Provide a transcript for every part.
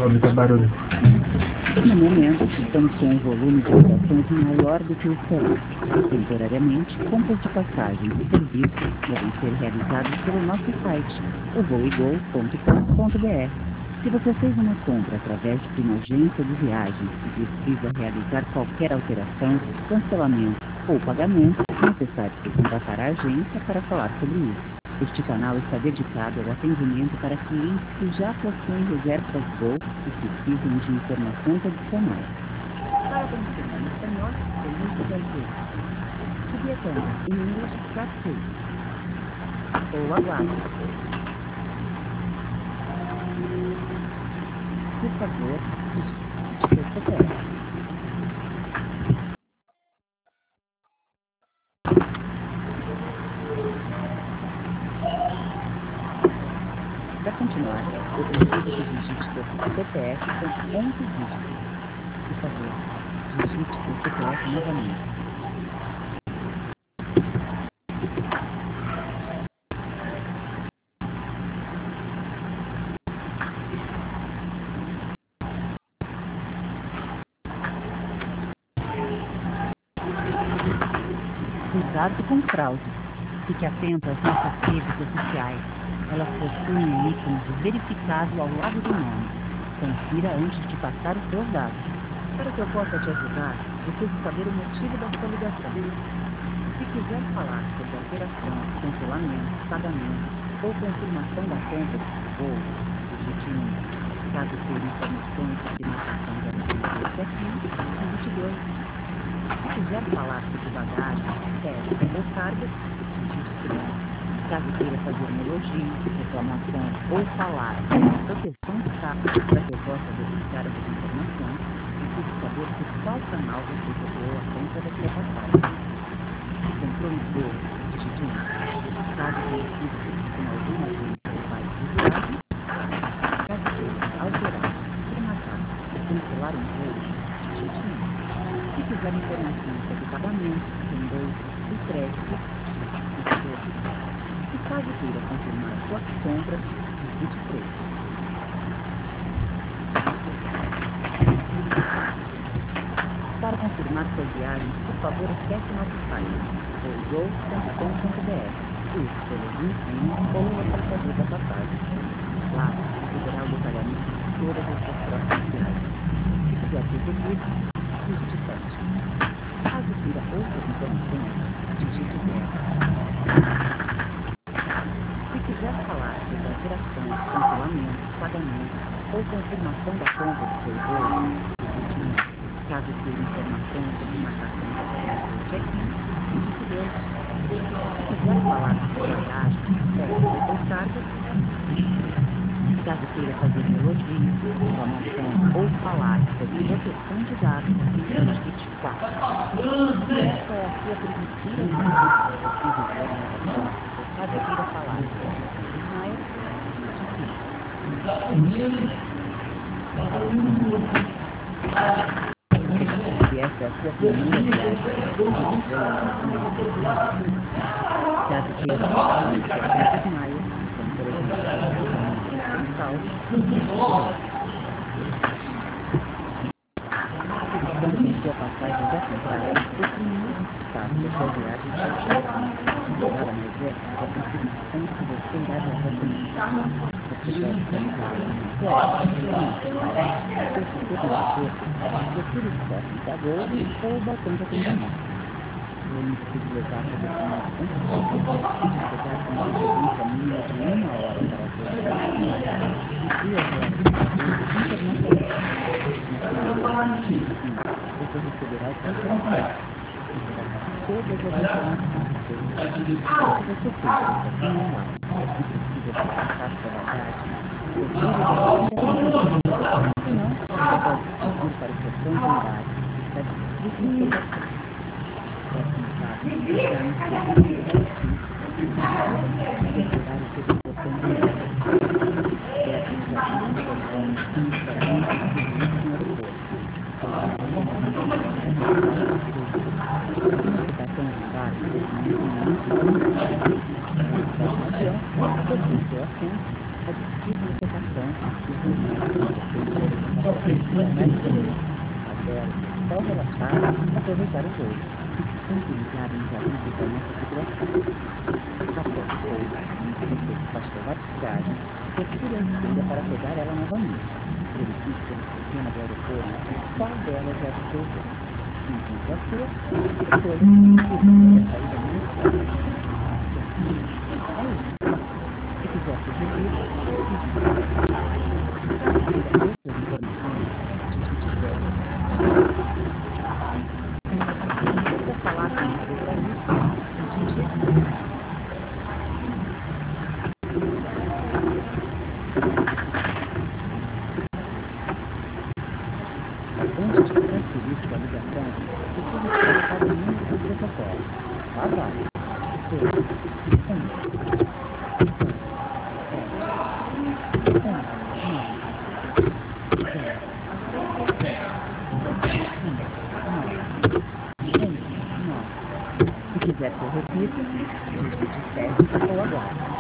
Fábrica barulho. No momento, estamos com um volume de operações maior do que o esperado. Temporariamente, compras de passagens e serviços devem ser realizadas pelo nosso site, voigol.com.br. Se você fez uma compra através de uma agência de viagens e precisa realizar qualquer alteração, cancelamento ou pagamento, é necessário contatar a agência para falar sobre isso. Este canal está dedicado ao atendimento para clientes que já possuem reservas Gol e precisam de informações adicionais. Para confirmar em espanhol, elite o direito. To be attended in English, press 2. Ou aguarde. Por favor, digite seu CPF. Para continuar, eu preciso que digite seu CPF com 11 dígitos. Por favor, digite seu CPF novamente. Cuidado com fraude. Fique atento às nossas redes oficiais. Elas possuem um ícone de verificado ao lado do nome. Confira antes de passar os seus dados. Para que eu possa te ajudar, preciso saber o motivo da sua ligação. Se quiser falar sobre alteração, cancelamento, pagamento ou confirmação da compra do voo, digite 1. Caso queira informações sobre marcação de aeroporto aqui, digite 2. Se quiser falar sobre bagagem, teste ou carga, digite 3. Caso queira fazer um elogio, reclamação ou falar sobre proteção de dados para que eu possa verificar as informações, preciso saber por qual canal você comprou a compra da sua passagem. Se comprou no voo, digite 1. Caso verifique com alguma agência ou site de viagem, caso queira alterar, remarcar ou cancelar um voo, digite 1. Se quiser informações sobre pagamento, reembolso e crédito, digite 2. E caso queira confirmar suas compras, digite 3. Para confirmar suas viagens, por favor, acesse nosso site, voigol.com.br, e escolha o destino ou o localizador da passagem. Lá, você verá o detalhamento de todas as suas próximas viagens. Se quiser repetir, digite 7. Caso queira outras informações, digite 0. Se quiser falar sobre alteração, cancelamento, pagamento ou confirmação da compra do seu voo, digite 1. Caso queira informações sobre marcação da compra do check-in, digite 2. Se quiser falar sobre bagagem, teste ou carga, digite 3. Caso queira fazer um elogio, reclamação ou falar sobre proteção de dados, digite 4. Esta é a sua primeira vez. Caso queira falar sobre Ismael, se esta é a sua primeira viagem, caso queira falar sobre Ismael, como por exemplo, quando tem sua passagem já comprada, o primeiro passo da sua viagem é chegar na reserva a confirmação que você irá viajar comigo. Você deve realizar procure os postos da Gol ou o balcão de atendimento. Lembre-se de levar seu documento com de chegar com uma antecedência mínima de 1 hora para as reservas e 2 horas para voos internacionais. Você receberá o conhecimento. Todas as informações se você fez isso online e precisa passar sua bagagem, procure se não, você pode ir para o setor de unidade da distribuição. Próximo passo é inscrever e apurar o seu botão de unidade. Deve usar o telefone para inscrever no aeroporto. Notificação de embarque definido no início do avião, depois do seu assento, a disciplina de locação e os movimentos Aproveitar o voo. Sempre ligado nos avisos da nossa tripulação. Após o voo, você pastor várias viagens, procure a esquerda para pegar ela novamente. Verifique pelo sistema do aeroporto qual delas é o seu voo. Se encontre a sua, escolha e a saída mais fácil. É isso. Se quiser sugerir, queira outras informações, digite 0. Para falar com o programista, digite 1. Antes de transferir sua ligação, precisa colocar o número do protocolo. Lá vai. 2, 1, 7, 1, 9. Se quiser que eu repita, digite 7 ou aguarde.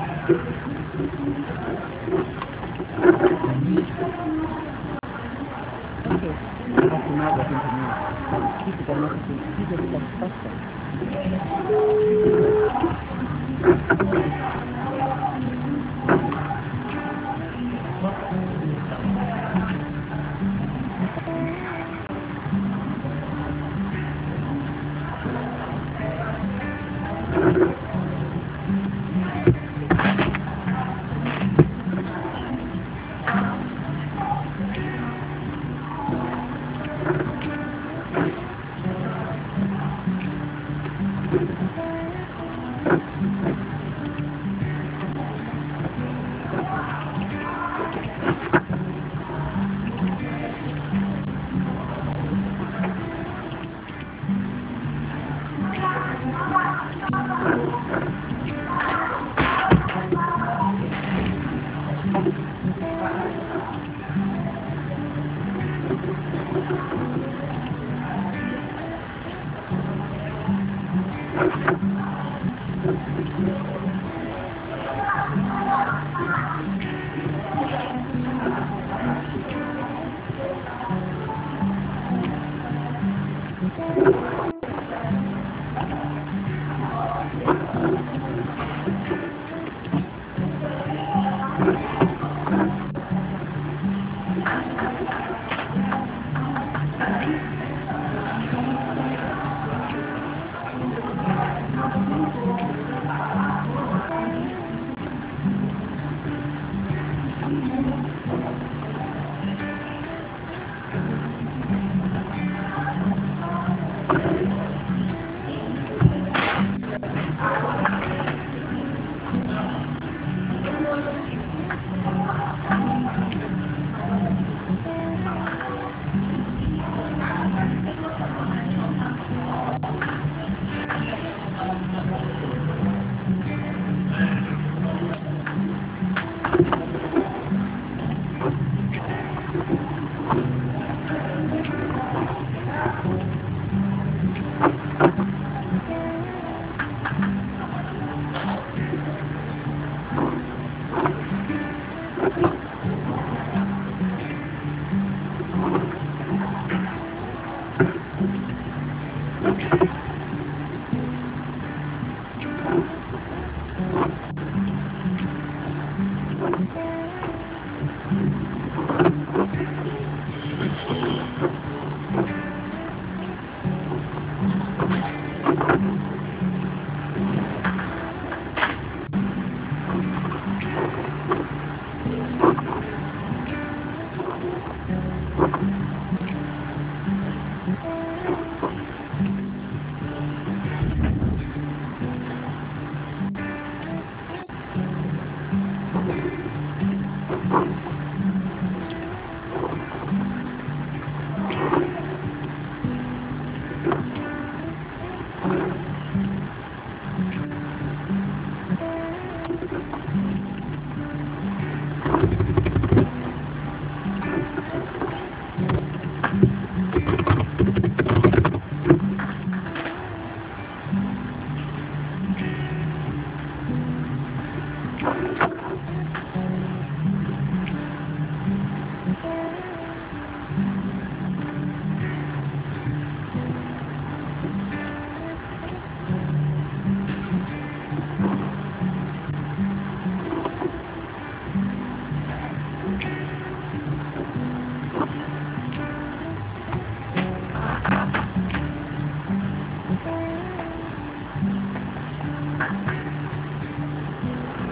Ok. Ao final do atendimento, participe da nossa pesquisa de satisfação.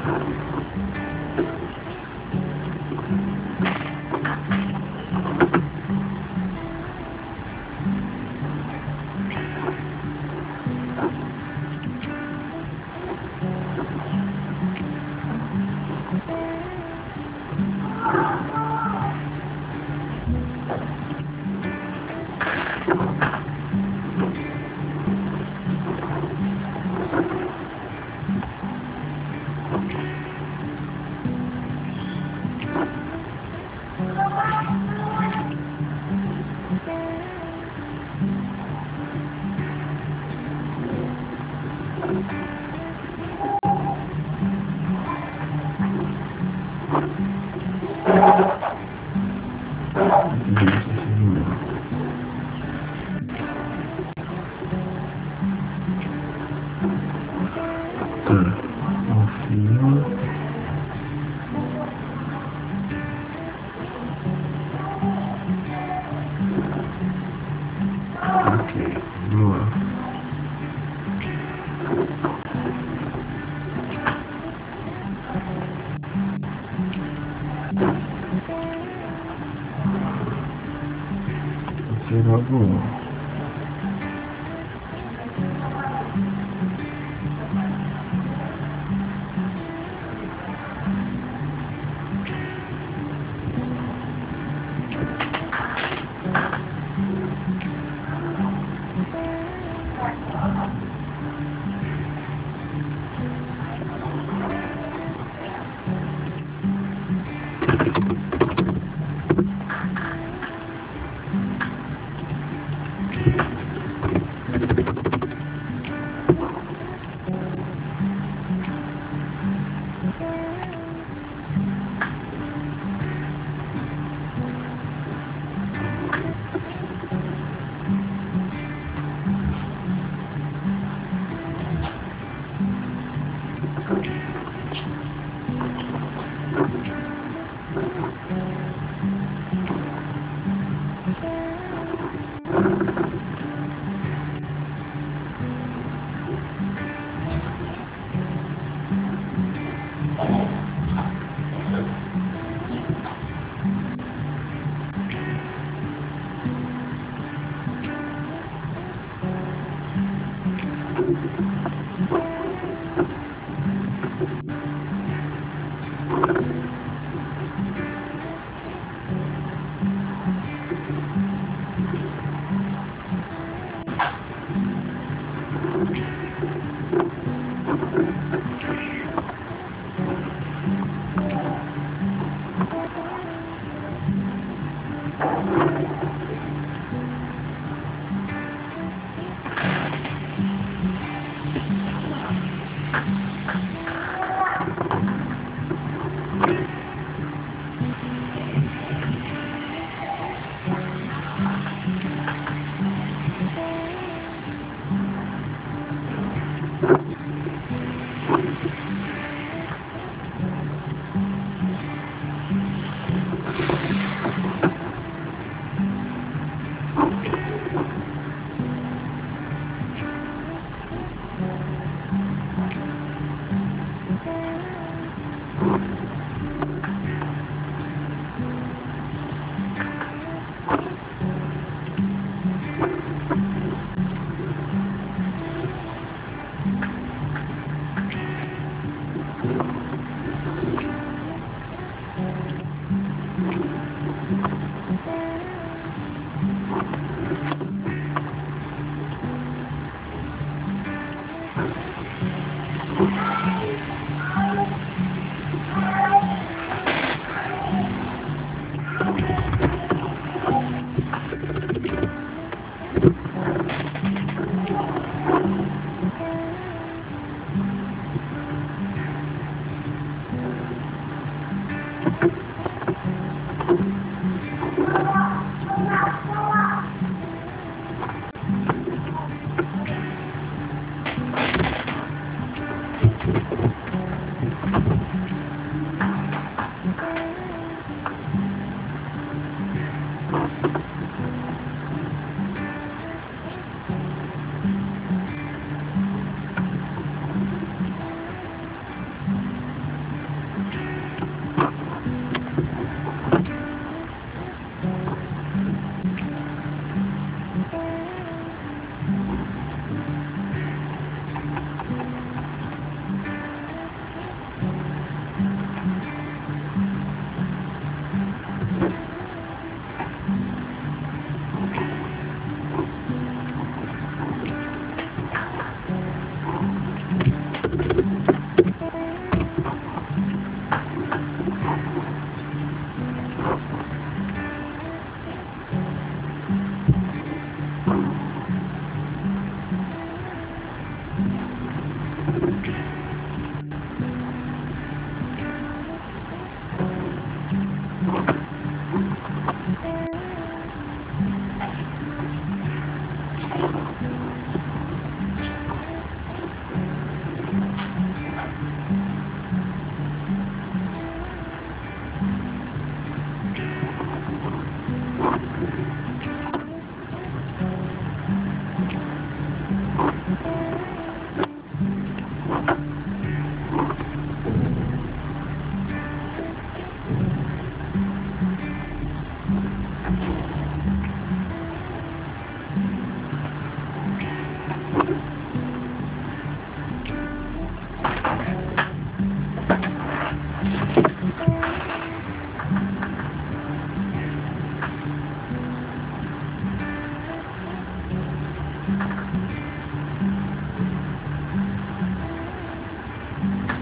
Tá, no fim. Ok, vamos lá. Pode ser logo um.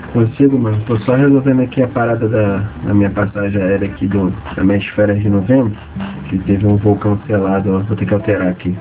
Consigo, mano. Tô só resolvendo aqui a parada da minha passagem aérea aqui da minhas férias de novembro. Que teve um voo cancelado, ó. Vou ter que alterar aqui.